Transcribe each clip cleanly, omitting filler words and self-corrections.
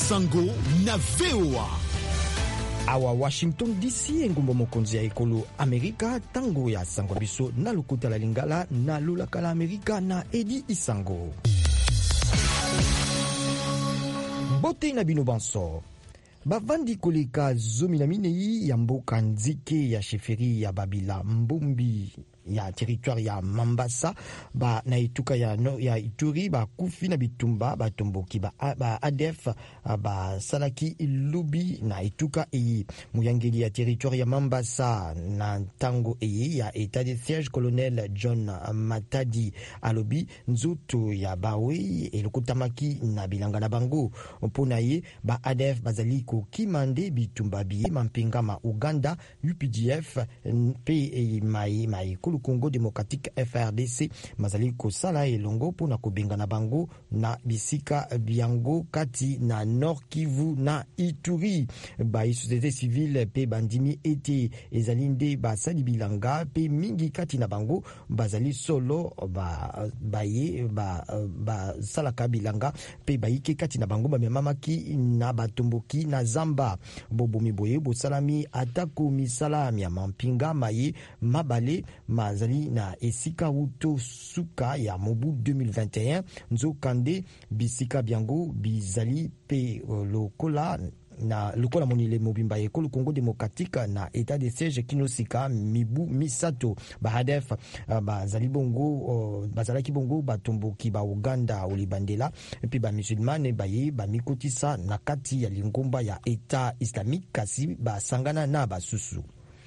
Sango na VOA. Awa Washington DC engumba mokonzi ya ekolo Amerika tango ya sango biso na lokuta la lingala na lulaka la Amerika na Edi Isango. Bote na bino banso. Bavandi koleka zomi na minei ya mboka nzike ya sheferi ya Babila Mbumbi ya territoire ya Mambasa ba na ituka ya Ituri ba kufi na bitumba ba tomboki ba ADF ba salaki ilubi na ituka muyangeli ya territoire ya Mambasa na tango ya état de siège colonel John Matadi alobi nzoto ya bawe elokutamaki na bilanga na bango mpona ba ADF bazali ko kimande bitumba biye mampinga ma Uganda UPDF pe mai le Congo démocratique FRDC mazali kosala elongo pona kobenga na bango na bisika biango kati na Nord Kivu na Ituri ba société civile pe bandimi ete ezalinde ba sali bilanga pe mingi kati na bango bazali solo ba salaka bilanga pe baike kati na bango ba memamaki na batomboki na zamba bobomi boye bo salami atako misalami ya mampinga maye mabale mazali na esika uto suka ya mobu 2021 nzokande bisika biango bizali pe lokola monile mobimba ekolo Congo démocratique na état de siège kinosika mibu misato bahadef bazali bongo bazalaki bongo batomboki ba Uganda olibandela pe ba musulmane baye ba mikotisa na kati ya lingomba ya état islamique kasi basangana na basusu.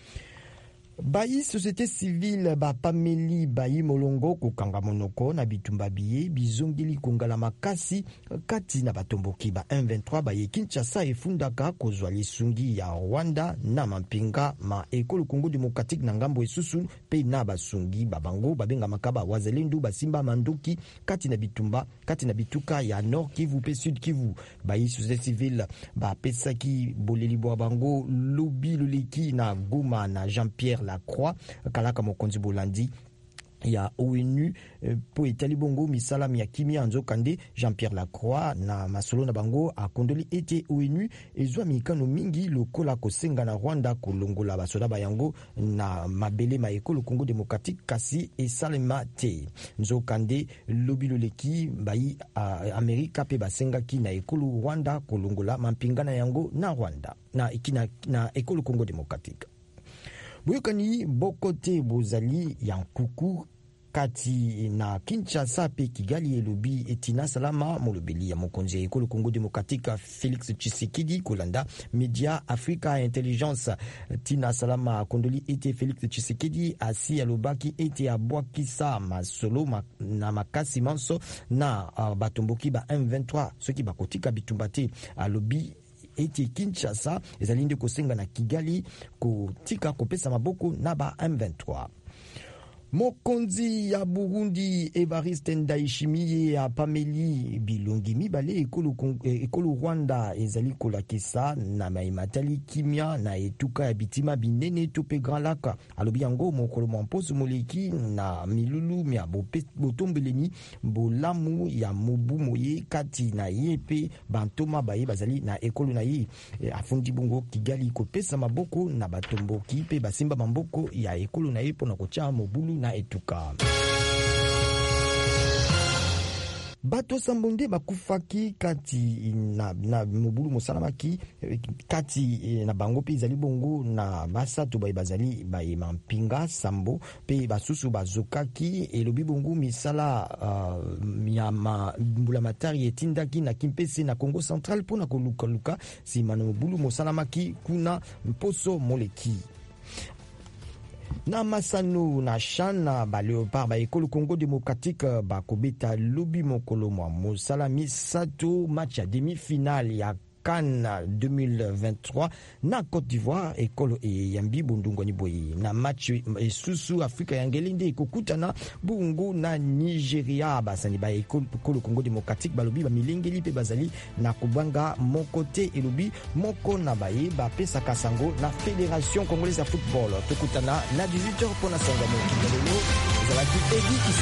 Bayi société civile ba pameli bayi molongo kokanga monoko na bitumba biye bizongeli kongala makasi kati na batomboki ba M23 baye Kinshasa efundaka kozwa lisungi ya Rwanda na mampinga ma ekolo Congo démocratique na ngambo esusu pe na basungi babango babenga makaba wazelendu basimba manduki kati na bitumba kati na bituka ya Nord Kivu pe Sud Kivu bayi société civile ba pesaki boleli bo bango lobi loleki na Goma na Jean-Pierre Lacroix kalaka mokonzi bolandi ya ONU po etali bongo misalam ya kimia nzokande Jean-Pierre Lacroix na masolo na bango akondoli ete ONU ezwa mikano mingi lokola kosenga na Rwanda kolongola basoda bayango na mabele ma ekolo Congo démocratique kasi esalema te nzokande lobilo leki bayi Amerika pe basenga ki na ekolo Rwanda kolongola mampingana yango na Rwanda na ekolo Congo démocratique. Buyokani bokote bozali yankuku kati na Kinshasa pe Kigali elobi etina salama molobeli ya mokonzi ekolo Congo démocratique Félix Tshisekedi kolanda Media Africa Intelligence tina salama kondoli ete Félix Tshisekedi asi alobaki ete abwakisa masolo na makasi manso na batomboki ba M23 soki bakotika bitumbate alobi eti Kinshasa ezalinde kosenga na Kigali kotika kopesa maboko na ba M23. Mokonzi ya Burundi Evariste Ndayishimiye apameli bilongi mibale ekolo Rwanda ezali kolakisa na maimatali kimia na etuka ya bitima binene tope Grand Lac alobi yango mokolo mwamposo moleki na milulu mia botombeleni bolamu ya mobu moye kati na yepe bantoma baye bazali na ekolo na ye afundi bongo Kigali kopesa maboko na batomboki pe basimba maboko ya ekolo na ye pona kocha mobulu na etuka. Bato sambonde bakufaki kati na mobulu mosalamaki kati na bango pe izali bongo na basato bazali baye mampinga sambo pe basusu bazokaki elobi bongo misala ya mbula matari etindaki na Kimpese na Congo Central pona koluka sima na mobulu mosalamaki kuna mposo moleki. Na masano na chana ba Léopard ba ekolo Congo démocratique ba kobeta lobi mokolo mwa mosalami sato match ya demi-finale ya CAN 2023 na Côte d'Ivoire ekolo yambi bundungwa ni boye na match esusu Afrika yangelinde kokutana bungu na Nigeria basani ba ekolo Congo démocratique balobi ba milengeli pe bazali na kubanga mokote elobi moko na baye ba pesa kasango na Fédération Congolaise de football tokutana na 18h pona sanga mo kidelo zalaki Edi